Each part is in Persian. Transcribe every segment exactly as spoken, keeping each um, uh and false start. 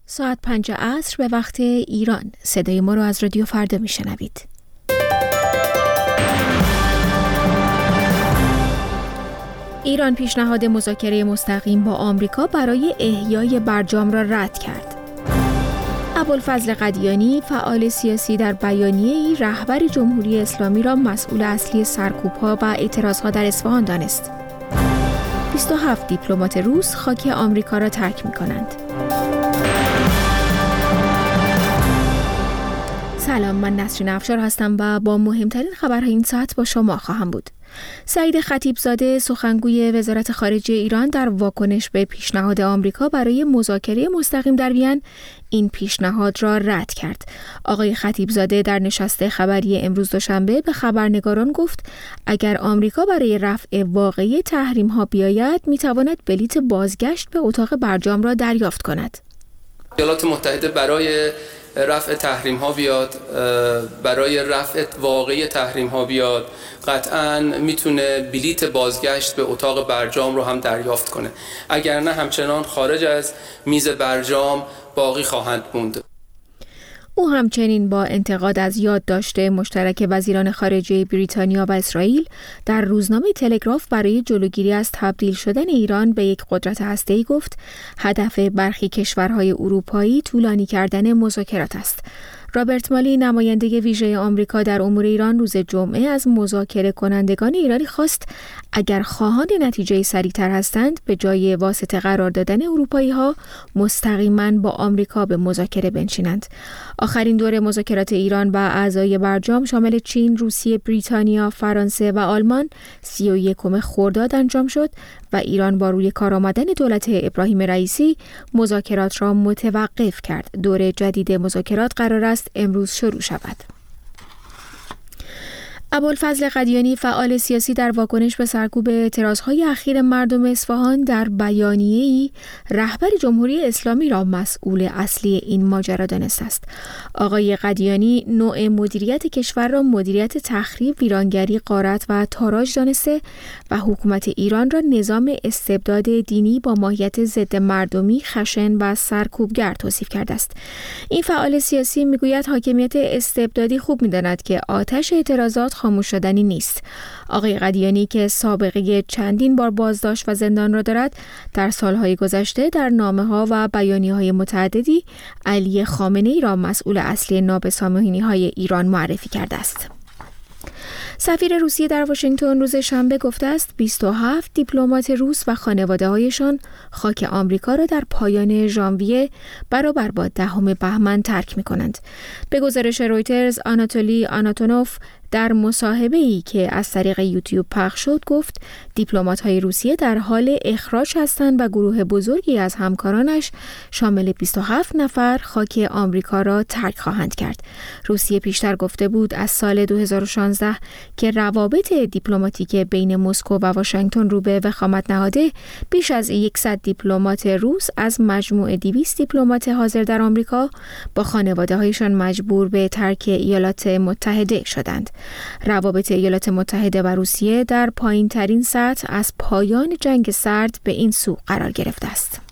ساعت پنج عصر به وقت ایران. صدای ما رو از رادیو فردا میشنوید. ایران پیشنهاد مذاکره مستقیم با آمریکا برای احیای برجام را رد کرد. ابوالفضل قدیانی، فعال سیاسی، در بیانیه‌ای رهبر جمهوری اسلامی را مسئول اصلی سرکوب‌ها و اعتراض‌ها در اصفهان دانست. بیست و هفت دیپلمات روس خاک آمریکا را ترک می‌کنند. سلام، من نسرین افشار هستم و با مهمترین خبرهای این ساعت با شما خواهم بود. سعید خطیبزاده، سخنگوی وزارت خارجه ایران، در واکنش به پیشنهاد آمریکا برای مذاکره مستقیم در وین این پیشنهاد را رد کرد. آقای خطیبزاده در نشست خبری امروز دوشنبه به خبرنگاران گفت اگر آمریکا برای رفع واقعی تحریم‌ها بیاید، می‌تواند بلیت بازگشت به اتاق برجام را دریافت کند. ایالات متحده برای رفع تحریم ها بیاد، برای رفع واقعی تحریم ها بیاد، قطعاً میتونه بلیت بازگشت به اتاق برجام رو هم دریافت کنه. اگر نه همچنان خارج از میز برجام باقی خواهند موند. او همچنین با انتقاد از یادداشت مشترک وزیران خارجه بریتانیا و اسرائیل در روزنامه تلگراف برای جلوگیری از تبدیل شدن ایران به یک قدرت هسته‌ای گفت هدف برخی کشورهای اروپایی طولانی کردن مذاکرات است. رابرت مالی، نماینده ویژه آمریکا در امور ایران، روز جمعه از مذاکره کنندگان ایرانی خواست اگر خواهان نتیجه سریع‌تر هستند، به جای واسطه قرار دادن اروپایی‌ها مستقیما با آمریکا به مذاکره بنشینند. آخرین دور مذاکرات ایران و اعضای برجام شامل چین، روسیه، بریتانیا، فرانسه و آلمان سی و یکم خرداد انجام شد و ایران با روی کار آمدن دولت ابراهیم رئیسی مذاکرات را متوقف کرد. دور جدید مذاکرات قرار است امروز شروع شود. ابوالفضل قدیانی، فعال سیاسی، در واکنش به سرکوب اعتراضهای اخیر مردم اصفهان در بیانیه‌ای رهبر جمهوری اسلامی را مسئول اصلی این ماجرا دانسته است. آقای قدیانی نوع مدیریت کشور را مدیریت تخریب، ویرانگری، غارت و تاراج دانسته و حکومت ایران را نظام استبداد دینی با ماهیت ضد مردمی، خشن و سرکوبگر توصیف کرده است. این فعال سیاسی میگوید حاکمیت استبدادی خوب می‌داند که آتش اعتراضات خاموش شدنی نیست. آقای قدیانی که سابقه چندین بار بازداشت و زندان را دارد، در سالهای گذشته در نامه‌ها و بیانیه‌های متعددی علی خامنه‌ای را مسئول اصلی نابسامحانی‌های ایران معرفی کرده است. سفیر روسیه در واشنگتن روز شنبه گفته است بیست و هفت دیپلمات روس و خانواده‌هایشان خاک آمریکا را در پایان ژانویه برابر با دهم بهمن ترک می‌کنند. به گزارش رویترز، آناتولی آناتونوف در مصاحبه‌ای که از طریق یوتیوب پخش شد گفت دیپلمات‌های روسیه در حال اخراج هستند و گروه بزرگی از همکارانش شامل بیست و هفت نفر خاک آمریکا را ترک خواهند کرد. روسیه پیشتر گفته بود از سال دو هزار و شانزده که روابط دیپلماتیک بین مسکو و واشنگتن رو به وخامت نهاده، بیش از صد دیپلمات روس از مجموع دویست دیپلمات حاضر در آمریکا با خانواده‌هایشان مجبور به ترک ایالات متحده شدند. روابط ایالات متحده و روسیه در پایین ترین سطح از پایان جنگ سرد به این سو قرار گرفته است.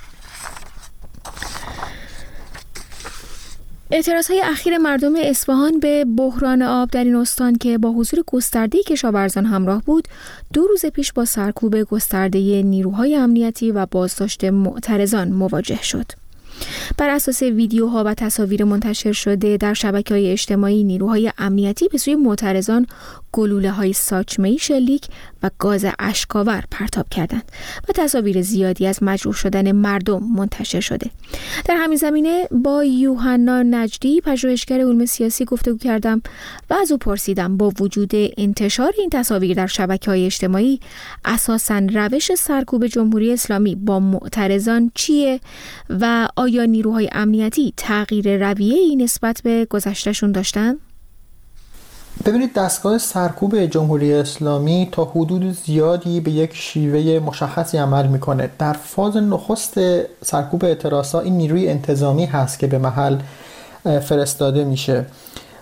اعتراضهای اخیر مردم اصفهان به بحران آب در این استان که با حضور گسترده کشاورزان همراه بود، دو روز پیش با سرکوب گسترده نیروهای امنیتی و بازداشت معترضان مواجه شد. بر اساس ویدیوها و تصاویر منتشر شده در شبکه‌های اجتماعی، نیروهای امنیتی به سوی معترضان گلوله‌های ساچمه‌ای شلیک و گاز اشک‌آور پرتاب کردند و تصاویر زیادی از مجروح شدن مردم منتشر شده. در همین زمینه با یوحنا نجدی، پژوهشگر علوم سیاسی، گفتگو کردم و از او پرسیدم با وجود انتشار این تصاویر در شبکه‌های اجتماعی اساساً روش سرکوب جمهوری اسلامی با معترضان چیه و آیا نیروهای امنیتی تغییر رویه‌ای نسبت به گذشته‌شون داشتن؟ ببینید، دستگاه سرکوب جمهوری اسلامی تا حدود زیادی به یک شیوه مشخصی عمل میکنه. در فاز نخست سرکوب اعتراضات این نیروی انتظامی هست که به محل فرستاده میشه.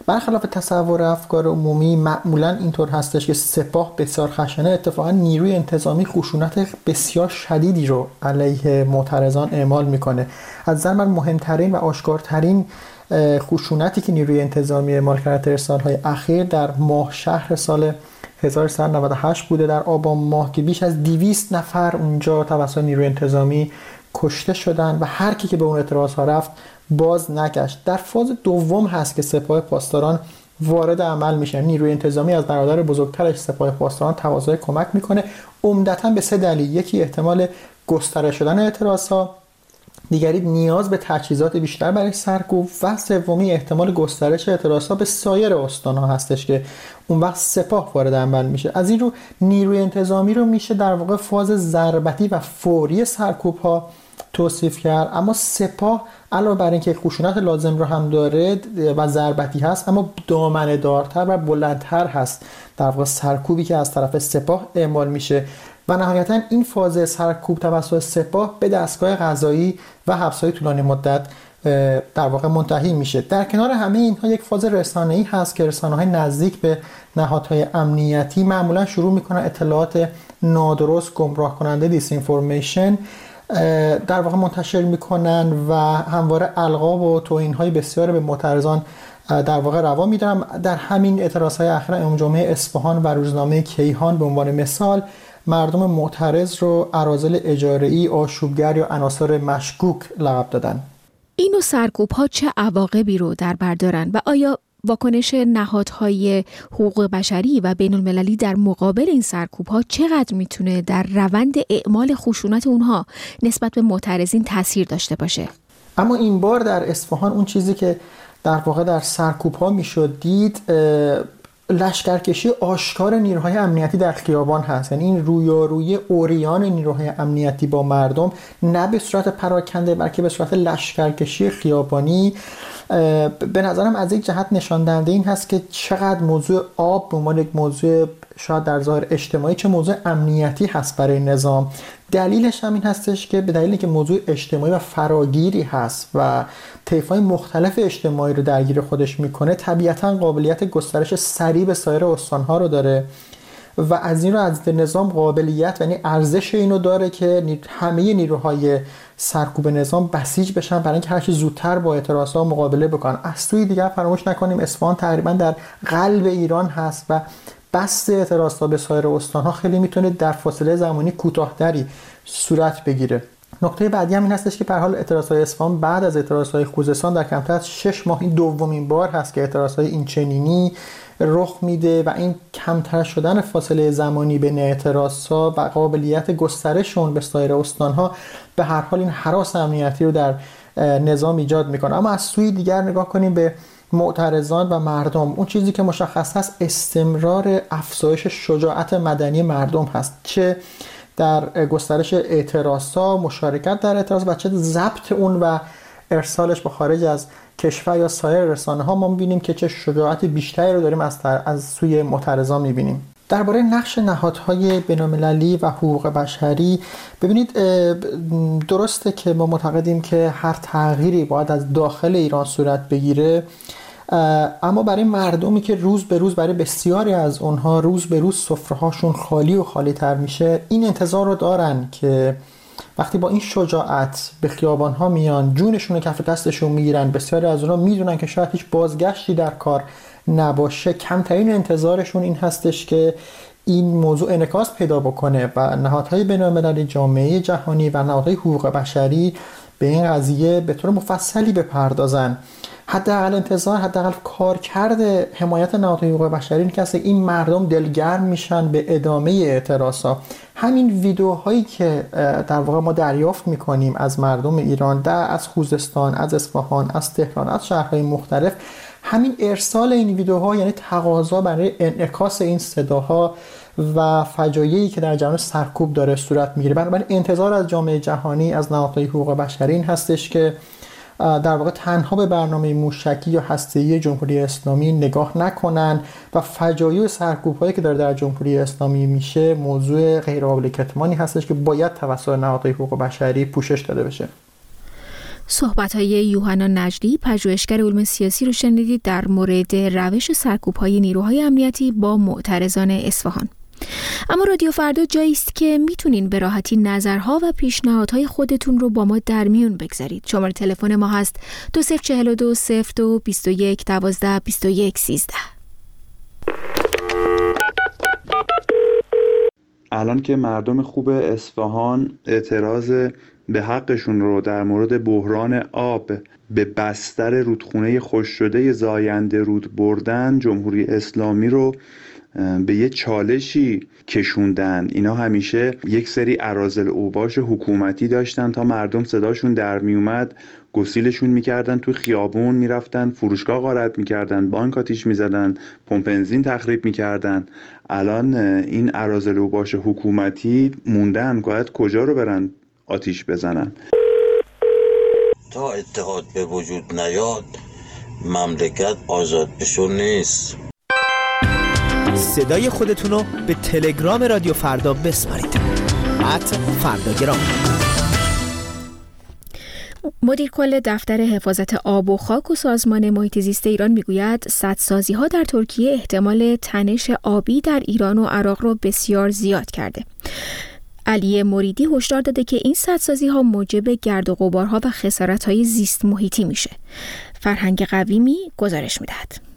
برخلاف تصور افکار عمومی معمولا اینطور هستش که سپاه بسیار خشنه، اتفاقا نیروی انتظامی خشونت بسیار شدیدی رو علیه معترضان اعمال میکنه. از نظر من مهمترین و آشکارترین خشونتی که نیروی انتظامی اعمال کرده در سالهای اخیر در ماه شهر سال هزار و سیصد و نود و هشت بوده، در آبان ماه، که بیش از دویست نفر اونجا توسط نیروی انتظامی کشته شدن و هر کی که به اون اعتراض ها رفت باز نگشت. در فاز دوم هست که سپاه پاسداران وارد عمل میشن. نیروی انتظامی از برادر بزرگترش سپاه پاسداران تقاضای کمک میکنه، عمدتاً به سه دلیل: یکی احتمال گسترش شدن اعتراضها، دیگری نیاز به تجهیزات بیشتر برای سرکوب و سومی احتمال گسترش اعتراضها به سایر استان‌ها هستش که اون وقت سپاه وارد عمل میشه. از این رو نیروی انتظامی رو میشه در واقع فاز ضربتی و فوری سرکوب ها توصیف کرد، اما سپاه علاوه بر اینکه خشونت لازم رو هم داره و ضربتی هست، اما دامنه دارتر و بلندتر هست در واقع سرکوبی که از طرف سپاه اعمال میشه و نهایتا این فاز سرکوب توسط سپاه به دستگاه قضایی و حبس‌های طولانی مدت در واقع منتهی میشه. در کنار همه اینها یک فاز رسانه‌ای هست که رسانه‌های نزدیک به نهادهای امنیتی معمولا شروع میکنن اطلاعات نادرست، گمراه کننده، دیس اینفورمیشن در واقع منتشر میکنن و همواره القاب و توهین‌های بسیار به معترضان در واقع روا میدن. در همین اعتراض‌های اخیر امام جمعه اصفهان و روزنامه کیهان به عنوان مثال مردم معترض رو اراذل اجاره‌ای، آشوبگر یا عناصر مشکوک لقب دادن. این نوع سرکوب‌ها چه عواقبی رو در بر دارن و آیا واکنش نهادهای حقوق بشری و بین المللی در مقابل این سرکوب‌ها چقدر میتونه در روند اعمال خشونت اونها نسبت به معترضین تاثیر داشته باشه؟ اما این بار در اصفهان اون چیزی که در واقع در سرکوب‌ها میشد دید لشکرکشی آشکار نیروهای امنیتی در خیابان هست. یعنی این رویارویی عریان نیروهای امنیتی با مردم، نه به صورت پراکنده بلکه به صورت لشکرکشی خیابانی، به نظرم از یک جهت نشان دهنده این هست که چقدر موضوع آب به عنوان یک موضوع شاید در ظاهر اجتماعی چه موضوع امنیتی هست برای نظام. دلیلش هم این هستش که به دلیلی که موضوع اجتماعی و فراگیری هست و طیف‌های مختلف اجتماعی رو درگیر خودش میکنه، طبیعتاً قابلیت گسترش سریع به سایر استان‌ها رو داره و از این رو از نظام قابلیت یعنی ارزش اینو داره که همه نیروهای سرکوب نظام بسیج بشن برای اینکه هر چه زودتر با اعتراضات مقابله بکنن. از سوی دیگر فراموش نکنیم اصفهان تقریبا در قلب ایران هست و بسط اعتراضات به سایر استان‌ها خیلی میتونه در فاصله زمانی کوتاه‌تری صورت بگیره. نکته بعدی هم این هستش که به هر حال اعتراضات اصفهان بعد از اعتراضات خوزستان در کمتر از شش ماه این دومین بار هست که اعتراضات این چنینی رخ میده و این کمتر شدن فاصله زمانی بین اعتراضات و قابلیت گسترششون به سایر استان‌ها به هر حال این هراس امنیتی رو در نظام ایجاد میکنه. اما از سوی دیگر نگاه کنیم به معترضان و مردم، اون چیزی که مشخص هست استمرار افزایش شجاعت مدنی مردم هست، چه در گسترش اعتراضات، مشارکت در اعتراض و چه ضبط اون و ارسالش به خارج از کشور یا سایر رسانه ها. ما می‌بینیم که چه شجاعت بیشتری رو داریم از از سوی معترضان می‌بینیم. درباره نقش نهادهای بین‌المللی و حقوق بشری، ببینید درسته که ما معتقدیم که هر تغییری باید از داخل ایران صورت بگیره، اما برای مردمی که روز به روز برای بسیاری از اونها روز به روز سفرهاشون خالی و خالی تر میشه، این انتظار رو دارن که وقتی با این شجاعت به خیابان‌ها میان، جونشون رو کف دستشون میگیرن، بسیاری از اونها میدونن که شاید هیچ بازگشتی در کار نباشه، کمترین انتظارشون این هستش که این موضوع انعکاس پیدا بکنه و نهادهای بین‌المللی، جامعه جهانی و نهادهای حقوق بشری به این قضیه به طور مفصلی بپردازن. حداقل انتظار، حداقل کارکرد حمایت نهادهای حقوق بشری این که این مردم دلگرم میشن به ادامه اعتراضات. همین ویدیوهایی که در واقع ما دریافت میکنیم از مردم ایران، در از خوزستان، از اصفهان، از تهران، از شهرهای مختلف، همین ارسال این ویدیوها یعنی تقاضا برای انعکاس این صداها و فجایعی که در جریان سرکوب داره صورت میگیره. بنابراین انتظار از جامعه جهانی، از نهادهای حقوق بشری این هستش که در واقع تنها به برنامه موشکی یا هسته‌ای جمهوری اسلامی نگاه نکنن و فجایع و سرکوب‌هایی که داره در جمهوری اسلامی میشه موضوع غیر قابل کتمانی هستش که باید توسط نهادهای حقوق بشری پوشش داده بشه. صحبت‌های یوحنا نجدی، پژوهشگر علوم سیاسی رو شنیدید در مورد روش سرکوب‌های نیروهای امنیتی با معترضان اصفهان. اما رادیو فردا جایی است که میتونین به راحتی نظرها و پیشنهادهای خودتون رو با ما در میون بگذارید. شماره تلفن ما هست دو صفر چهل و دو صفر دو بیست و یک دوازده بیست و یک سیزده. الان که مردم خوب اصفهان اعتراض به حقشون رو در مورد بحران آب به بستر رودخونه خشک شده زاینده رود بردن، جمهوری اسلامی رو به یه چالشی کشوندن. اینا همیشه یک سری اراذل اوباش حکومتی داشتن، تا مردم صداشون در می اومد گسیلشون میکردن، تو خیابون میرفتن، فروشگاه غارت میکردن، بانک آتیش میزدن، پمپ بنزین تخریب میکردن. الان این اراذل اوباش حکومتی موندن، باید کجا رو برن آتیش بزنن؟ تا اتحاد به وجود نیاد مملکت آزاد بشو نیست. صدای خودتون رو به تلگرام رادیو فردا بسپارید. ات فرداگرام. مدیر کل دفتر حفاظت آب و خاک و سازمان محیط زیست ایران میگوید سدسازی ها در ترکیه احتمال تنش آبی در ایران و عراق رو بسیار زیاد کرده. علی مریدی هشدار داده که این سدسازی ها موجب گرد و غبارها و خسارت های زیست محیطی میشه. فرهنگ قویمی گزارش میدهد.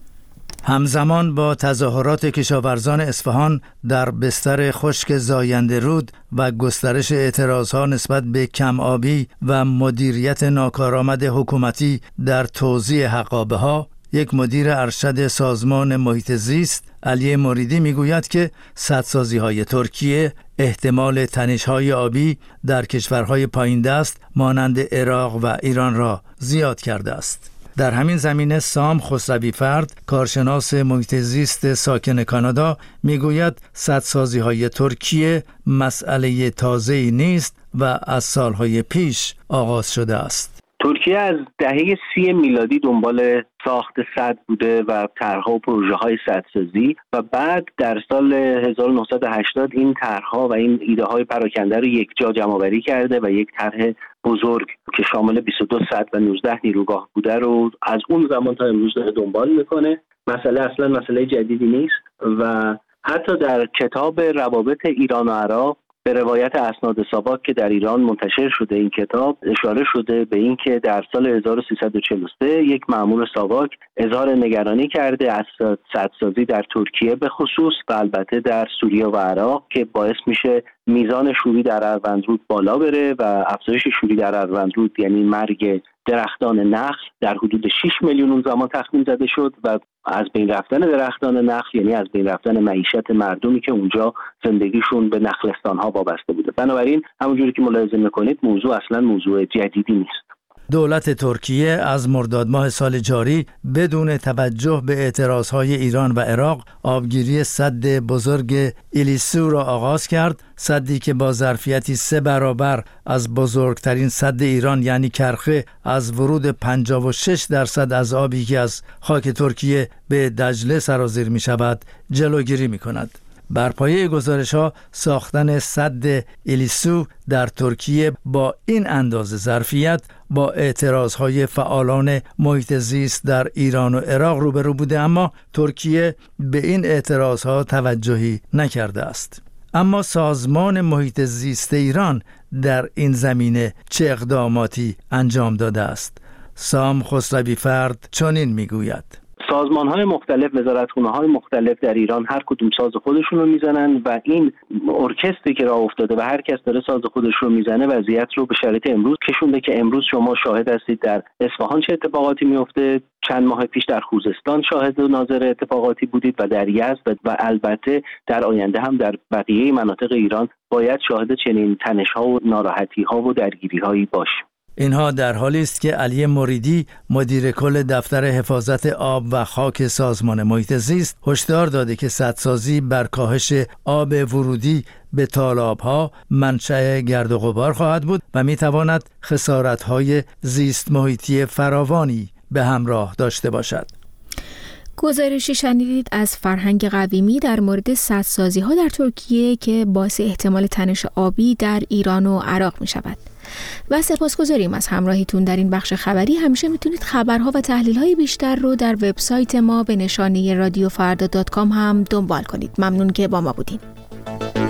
همزمان با تظاهرات کشاورزان اصفهان در بستر خشک زاینده رود و گسترش اعتراضها نسبت به کم آبی و مدیریت ناکارآمد حکومتی در توزیع حقابه‌ها، یک مدیر ارشد سازمان محیط زیست علی مریدی میگوید که سدسازی‌های ترکیه احتمال تنش‌های آبی در کشورهای پایین دست مانند عراق و ایران را زیاد کرده است. در همین زمینه سام خسروی فرد، کارشناس محیط زیست ساکن کانادا، میگوید سدسازی‌های ترکیه مسئله تازه‌ای نیست و از سالهای پیش آغاز شده است. ترکیه از دهه سی میلادی دنبال ساخت سد بوده و طرح‌ها و پروژه‌های سدسازی و بعد در سال هزار و نهصد و هشتاد این طرح‌ها و این ایده‌های پراکنده رو یک جا جمع‌آوری کرده و یک طرح بزرگ که شامل بیست و دو سد و نوزده نیروگاه بوده رو از اون زمان تا امروز داره دنبال میکنه. مسئله اصلا مسئله جدیدی نیست و حتی در کتاب روابط ایران و عراق به روایت اسناد ساواک که در ایران منتشر شده این کتاب اشاره شده به این که در سال هزار و سیصد و چهل و سه یک مأمور ساواک اظهار نگرانی کرده از سدسازی در ترکیه به خصوص و البته در سوریه و عراق که باعث میشه میزان شوری در اروندرود بالا بره و افزایش شوری در اروندرود یعنی مرگ درختان نخل در حدود شش میلیون اون زمان تخمین زده شد و از بین رفتن درختان نخل یعنی از بین رفتن معیشت مردمی که اونجا زندگیشون به نخلستان ها وابسته بوده. بنابراین همونجوری که ملاحظه میکنید موضوع اصلا موضوع جدیدی نیست. دولت ترکیه از مرداد ماه سال جاری بدون توجه به اعتراضهای ایران و عراق آبگیری سد بزرگ ایلیسو را آغاز کرد، سدی که با ظرفیتی سه برابر از بزرگترین سد ایران یعنی کرخه از ورود پنجاه و شش درصد از آبی که از خاک ترکیه به دجله سرازیر می شود جلوگیری می کند. بر پایه گزارش‌ها ساختن سد ایلیسو در ترکیه با این اندازه ظرفیت با اعتراضهای فعالان محیط زیست در ایران و عراق روبرو بوده، اما ترکیه به این اعتراضها توجهی نکرده است. اما سازمان محیط زیست ایران در این زمینه چه اقداماتی انجام داده است؟ سام خسروی فرد چنین میگوید: سازمان‌های مختلف، وزارتخونه‌های مختلف در ایران هر کدوم ساز خودشون رو میزنن و این ارکستری که راه افتاده و هر کس داره ساز خودش رو میزنه وضعیت رو به شرایط امروز کشونده که امروز شما شاهد هستید در اصفهان چه اتفاقاتی میفته. چند ماه پیش در خوزستان شاهد و ناظر اتفاقاتی بودید و در یزد و البته در آینده هم در بقیه مناطق ایران باید شاهد چنین تنش‌ها و ناراحتی‌ها و درگیری‌هایی باشیم. اینها در حالی است که علی مریدی مدیر کل دفتر حفاظت آب و خاک سازمان محیط زیست هشدار داده که سدسازی بر کاهش آب ورودی به تالاب‌ها منشأ گرد و غبار خواهد بود و می‌تواند خسارت‌های زیست محیطی فراوانی به همراه داشته باشد. گزارشی شنیدید از فرهنگ قویمی در مورد سدسازی‌ها در ترکیه که باعث احتمال تنش آبی در ایران و عراق می‌شود. و سپاسگزاریم از همراهیتون در این بخش خبری. همیشه میتونید خبرها و تحلیل‌های بیشتر رو در وبسایت ما به نشانی رادیو فردا دات کام هم دنبال کنید. ممنون که با ما بودین.